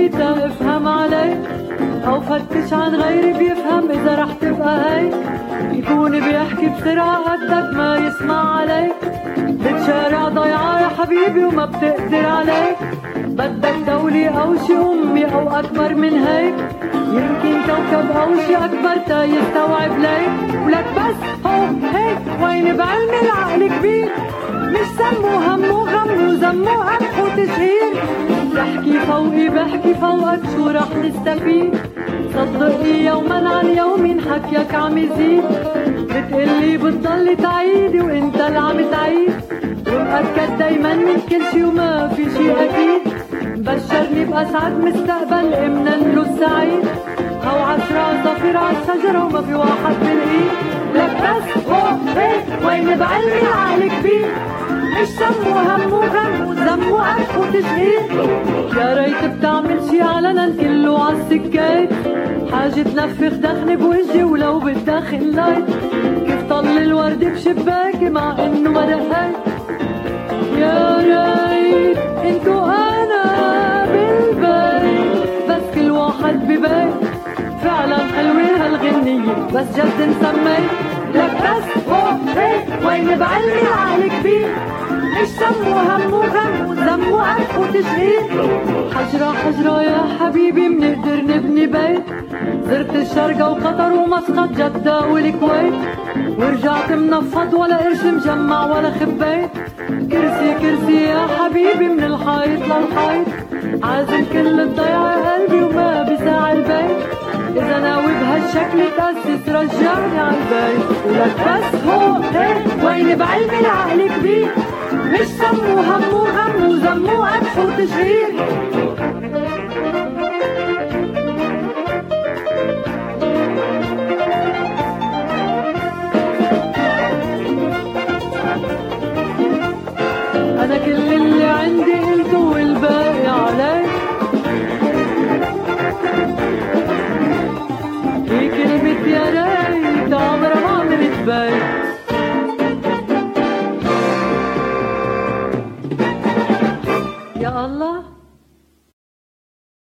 مني تا افهم عليك، او فتش عن غيري بيفهم اذا رح تبقى هيك. يكون بيحكي بسرعة قدك ما يسمع عليك، بتشارع ضيعة يا حبيبي وما بتقدر عليك. بدك دولي او شي امي او اكبر من هيك، يمكن كوكب او شي اكبر تا يستوعب ليك. ولك بس هو هيك وين بعلم العقل كبير، مش سمو همو غمو زمو قبح وتشهير. بحكي فوقي بحكي فوقك شو رح نستفيد، صدقني يوما عن يوم حكيك عم يزيد. بتقلي بتضلي تعيدي وانت اللي عم تعيد، ومأكد دايما من كل شي وما في شي اكيد. بشرني بأسعد مستقبل امنا له السعيد، هو 10 ظفير عالشجرة وما في واحد بالايد. لك بس هو هيك وين بعلمي العقل كبير، مش سمو همو غمو زمو قبح وتشهير. يا ريت بتعمل شي علنا كله عالسكات، حاجة تنفخ دخن بوجهي ولو بتدخن لايت. كيف طل الورد بشباكي مع انه ما دقيت. يا ريت انتو انا بالبيت، بس كل واحد ببيت. فعلا حلوة هالغنية بس جد نسميت. لك بس هو هيك وين بعلمي العقل كبير، مش سمو همو غمو زمو قبح وتشهير. حجرة حجرة يا حبيبي منقدر نبني بيت، زرت الشرقة وقطر ومسقط جدة والكويت، ورجعت منفض ولا قرش مجمع ولا خبيت. كرسي كرسي يا حبيبي من الحيط للحيط، عازم كل الضيعة قلبي وما بساع البيت. إذا ناوي بهالشكل تأسس رجعني عالبيت. ولك بس هو هيك وين بعلمي العقل كبير، مش سمو همو غمو زمو قبح وتشهير. أنا كل اللي عندي قلته والباقي عليك، في كلمة يا ريت عمرها ما عملت بيت. يا الله